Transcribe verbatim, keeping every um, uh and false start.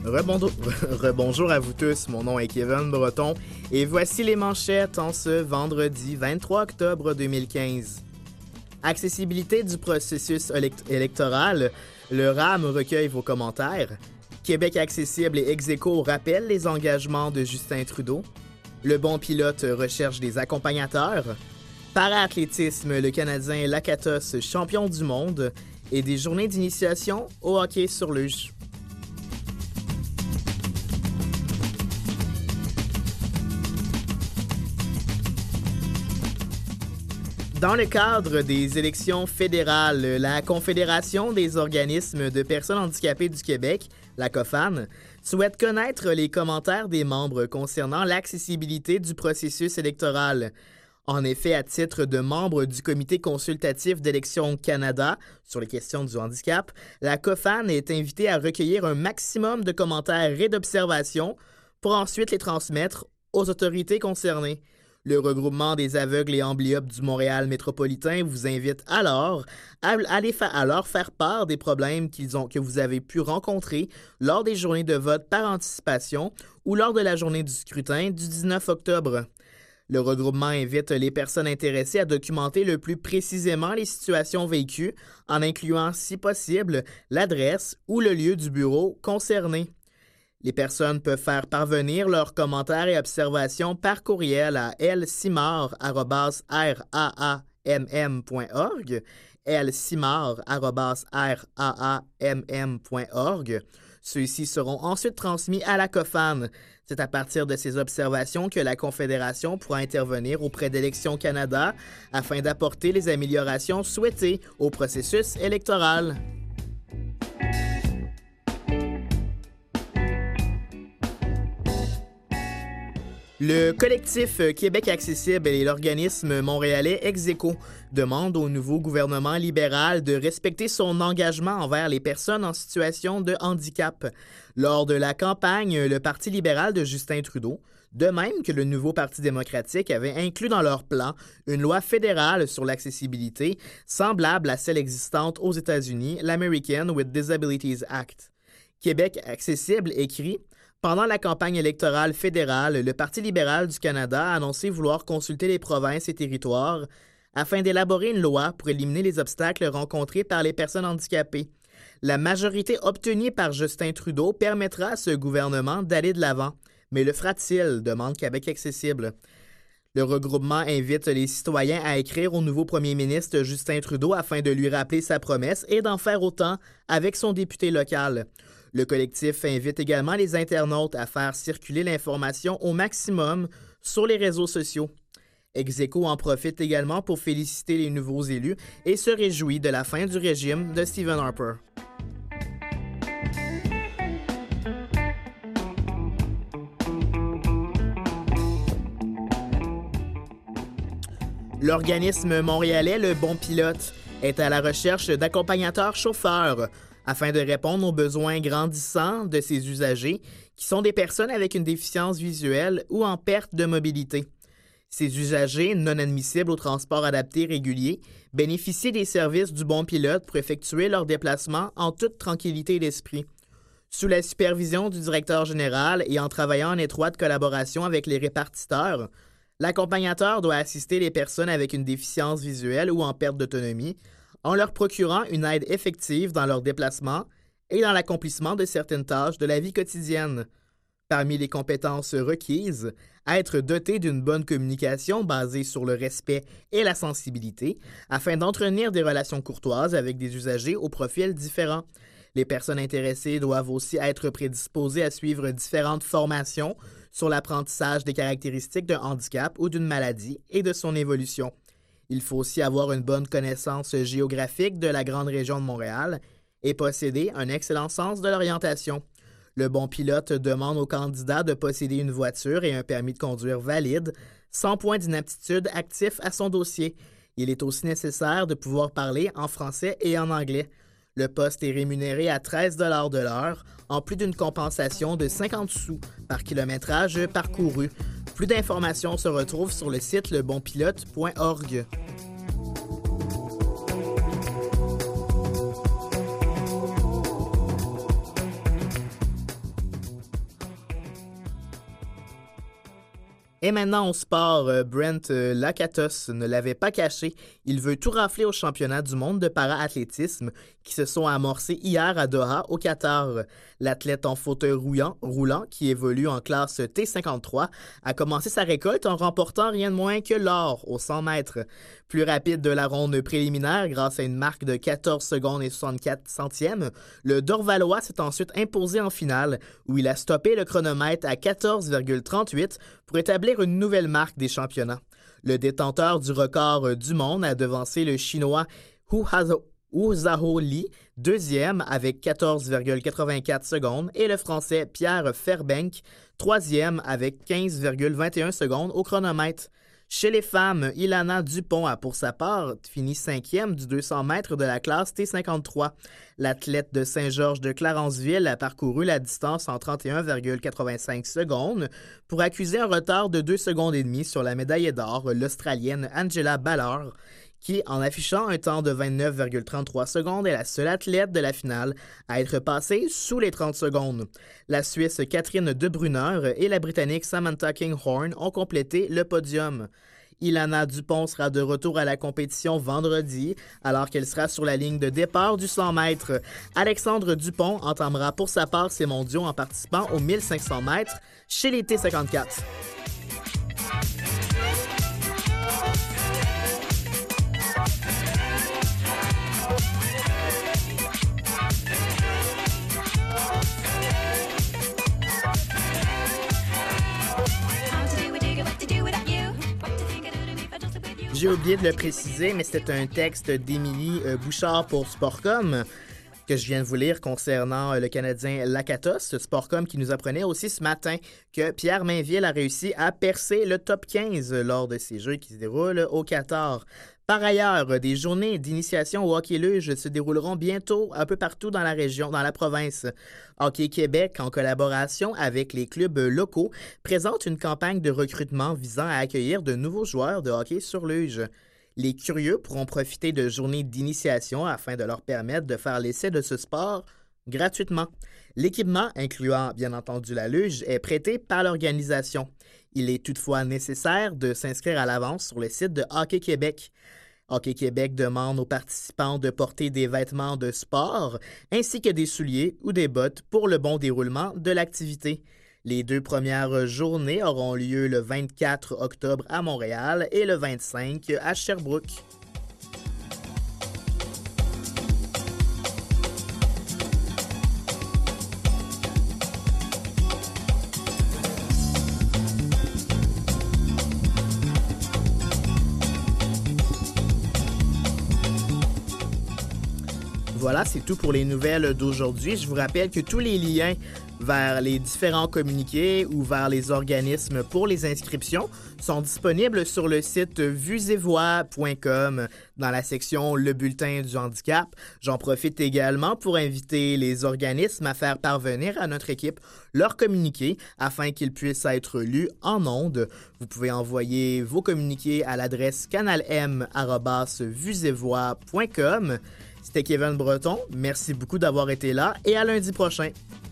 Rebonjour, rebonjour à vous tous, mon nom est Kevin Breton et voici les manchettes en ce vendredi vingt-trois octobre deux mille quinze. Accessibilité du processus élect- électoral, le R A M recueille vos commentaires. Québec accessible et Execo rappelle les engagements de Justin Trudeau. Le bon pilote recherche des accompagnateurs. Para-athlétisme, le Canadien Lakatos, champion du monde. Et des journées d'initiation au hockey sur luge. Dans le cadre des élections fédérales, la Confédération des organismes de personnes handicapées du Québec, la COFAN, souhaite connaître les commentaires des membres concernant l'accessibilité du processus électoral. En effet, à titre de membre du Comité consultatif d'Élections Canada sur les questions du handicap, la COFAN est invitée à recueillir un maximum de commentaires et d'observations pour ensuite les transmettre aux autorités concernées. Le regroupement des aveugles et amblyopes du Montréal métropolitain vous invite alors à, aller fa- à leur faire part des problèmes qu'ils ont, que vous avez pu rencontrer lors des journées de vote par anticipation ou lors de la journée du scrutin du dix-neuf octobre. Le regroupement invite les personnes intéressées à documenter le plus précisément les situations vécues en incluant, si possible, l'adresse ou le lieu du bureau concerné. Les personnes peuvent faire parvenir leurs commentaires et observations par courriel à l simard arobase r a a m m point org, l simard arobase r a a m m point org. Ceux-ci seront ensuite transmis à la COFAN. C'est à partir de ces observations que la Confédération pourra intervenir auprès d'Élections Canada afin d'apporter les améliorations souhaitées au processus électoral. Le collectif Québec accessible et l'organisme montréalais Execo demandent au nouveau gouvernement libéral de respecter son engagement envers les personnes en situation de handicap. Lors de la campagne, le Parti libéral de Justin Trudeau, de même que le nouveau Parti démocratique, avait inclus dans leur plan une loi fédérale sur l'accessibilité semblable à celle existante aux États-Unis, l'American with Disabilities Act. Québec accessible écrit: pendant la campagne électorale fédérale, le Parti libéral du Canada a annoncé vouloir consulter les provinces et territoires afin d'élaborer une loi pour éliminer les obstacles rencontrés par les personnes handicapées. La majorité obtenue par Justin Trudeau permettra à ce gouvernement d'aller de l'avant. Mais le fera-t-il? Demande Québec accessible. Le regroupement invite les citoyens à écrire au nouveau premier ministre Justin Trudeau afin de lui rappeler sa promesse et d'en faire autant avec son député local. Le collectif invite également les internautes à faire circuler l'information au maximum sur les réseaux sociaux. Execo en profite également pour féliciter les nouveaux élus et se réjouit de la fin du régime de Stephen Harper. L'organisme montréalais Le Bon Pilote est à la recherche d'accompagnateurs chauffeurs afin de répondre aux besoins grandissants de ses usagers qui sont des personnes avec une déficience visuelle ou en perte de mobilité. Ces usagers, non admissibles au transport adapté régulier, bénéficient des services du Bon Pilote pour effectuer leurs déplacements en toute tranquillité d'esprit. Sous la supervision du directeur général et en travaillant en étroite collaboration avec les répartiteurs, l'accompagnateur doit assister les personnes avec une déficience visuelle ou en perte d'autonomie en leur procurant une aide effective dans leurs déplacements et dans l'accomplissement de certaines tâches de la vie quotidienne. Parmi les compétences requises, être doté d'une bonne communication basée sur le respect et la sensibilité afin d'entretenir des relations courtoises avec des usagers aux profils différents. Les personnes intéressées doivent aussi être prédisposées à suivre différentes formations sur l'apprentissage des caractéristiques d'un handicap ou d'une maladie et de son évolution. Il faut aussi avoir une bonne connaissance géographique de la grande région de Montréal et posséder un excellent sens de l'orientation. Le Bon Pilote demande aux candidats de posséder une voiture et un permis de conduire valide, sans point d'inaptitude actif à son dossier. Il est aussi nécessaire de pouvoir parler en français et en anglais. Le poste est rémunéré à treize dollars de l'heure, en plus d'une compensation de cinquante sous par kilométrage parcouru. Plus d'informations se retrouvent sur le site le bon pilote point org. Et maintenant, au sport, euh, Brent euh, Lakatos ne l'avait pas caché. Il veut tout rafler aux championnats du monde de para-athlétisme qui se sont amorcés hier à Doha, au Qatar. L'athlète en fauteuil roulant, roulant, qui évolue en classe T cinquante-trois, a commencé sa récolte en remportant rien de moins que l'or aux cent mètres. Plus rapide de la ronde préliminaire grâce à une marque de quatorze secondes et soixante-quatre centièmes, le Dorvalois s'est ensuite imposé en finale où il a stoppé le chronomètre à quatorze virgule trente-huit pour établir une nouvelle marque des championnats. Le détenteur du record du monde a devancé le Chinois Hu Zhao Li, deuxième avec quatorze virgule quatre-vingt-quatre secondes, et le Français Pierre Fairbank, troisième avec quinze virgule vingt et un secondes au chronomètre. Chez les femmes, Ilana Dupont a pour sa part fini cinquième du deux cents mètres de la classe T cinquante-trois. L'athlète de Saint-Georges de Clarenceville a parcouru la distance en trente et un virgule quatre-vingt-cinq secondes pour accuser un retard de deux secondes et demie sur la médaille d'or, l'Australienne Angela Ballard, qui, en affichant un temps de vingt-neuf virgule trente-trois secondes, est la seule athlète de la finale à être passée sous les trente secondes. La Suisse Catherine De Brunner et la Britannique Samantha Kinghorn ont complété le podium. Ilana Dupont sera de retour à la compétition vendredi, alors qu'elle sera sur la ligne de départ du cent mètres. Alexandre Dupont entamera pour sa part ses mondiaux en participant aux mille cinq cents mètres chez les T cinquante-quatre. J'ai oublié de le préciser, mais c'était un texte d'Émilie euh, Bouchard pour Sportcom que je viens de vous lire concernant euh, le Canadien Lakatos. Sportcom qui nous apprenait aussi ce matin que Pierre Mainville a réussi à percer le top quinze lors de ces Jeux qui se déroulent au Qatar. Par ailleurs, des journées d'initiation au hockey luge se dérouleront bientôt un peu partout dans la région, dans la province. Hockey Québec, en collaboration avec les clubs locaux, présente une campagne de recrutement visant à accueillir de nouveaux joueurs de hockey sur luge. Les curieux pourront profiter de journées d'initiation afin de leur permettre de faire l'essai de ce sport gratuitement. L'équipement, incluant bien entendu la luge, est prêté par l'organisation. Il est toutefois nécessaire de s'inscrire à l'avance sur le site de Hockey Québec. Hockey Québec demande aux participants de porter des vêtements de sport ainsi que des souliers ou des bottes pour le bon déroulement de l'activité. Les deux premières journées auront lieu le vingt-quatre octobre à Montréal et le vingt-cinq à Sherbrooke. Voilà, c'est tout pour les nouvelles d'aujourd'hui. Je vous rappelle que tous les liens vers les différents communiqués ou vers les organismes pour les inscriptions sont disponibles sur le site vues-et-voix point com dans la section Le Bulletin du handicap. J'en profite également pour inviter les organismes à faire parvenir à notre équipe leurs communiqués afin qu'ils puissent être lus en ondes. Vous pouvez envoyer vos communiqués à l'adresse canalm arobase vues-et-voix point com. C'était Kevin Breton. Merci beaucoup d'avoir été là et à lundi prochain.